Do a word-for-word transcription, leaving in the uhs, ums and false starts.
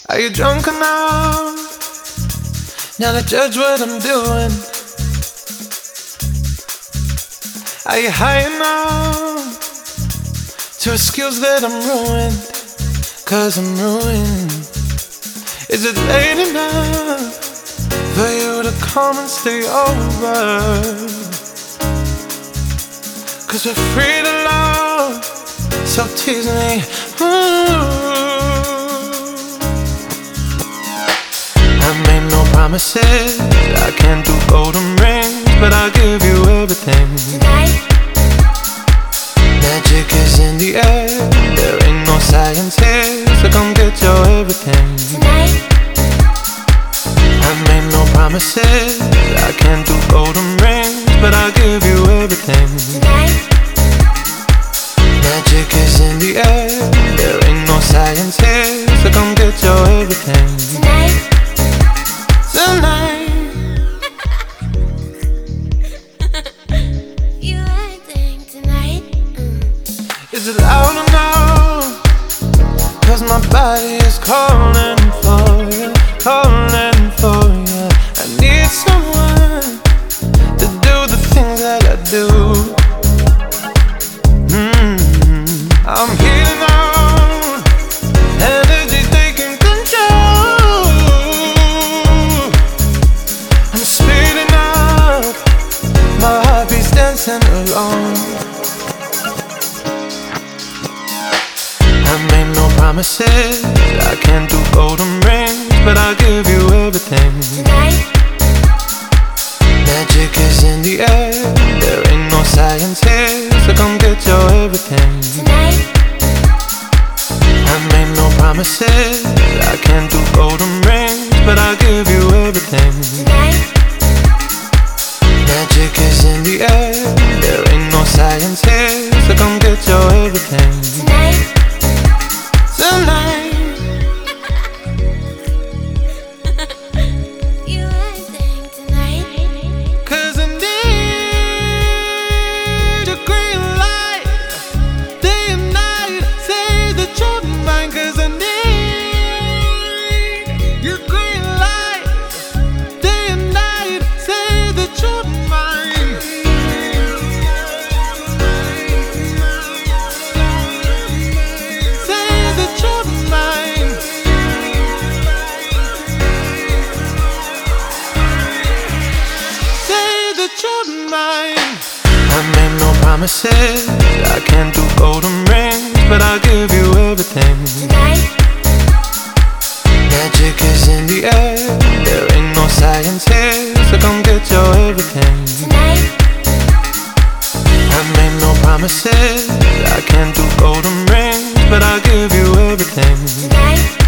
Are you drunk enough now to judge what I'm doing? Are you high enough to excuse that I'm ruined? Cause I'm ruined. Is it late enough for you to come and stay over? Cause we're free to love, so tease me. Ooh. I made no promises, I can't do golden rings, but I'll give you everything. Tonight, Magic is in the air, there ain't no science here, so come get your everything. tonight, I made no promises, I can't do golden rings, but I'll give you everything. tonight, Magic is in the air, there ain't no science here, so come get your everything. tonight. Tonight, You acting tonight. Mm. is it loud enough? Cause my body is calling for you, calling for you. I need someone to do the things that I do. Mm-hmm. I'm healing out, energy taking control. I'm speeding up, my heartbeat's dancing along. I made no promises, I can't do golden rings, but I'll give you everything. Tonight, Magic is in the air, there ain't no science here, so come get your everything. tonight, I made no promises, I can't do golden rings, but I'll give you everything. tonight, Magic is in the air, there ain't no science here, so come get your everything. tonight. Tonight, You acting tonight. cause I need your green light, day and night, say that you're mine. Cause I need your green light, day and night, say that you're mine. Say that you're mine. Say that you're mine. I made no promises, I can't do golden rings, but I'll give you everything. Tonight, Magic is in the air, there ain't no science here, so come get your everything. tonight, I made no promises, I can't do golden rings, but I'll give you everything. tonight.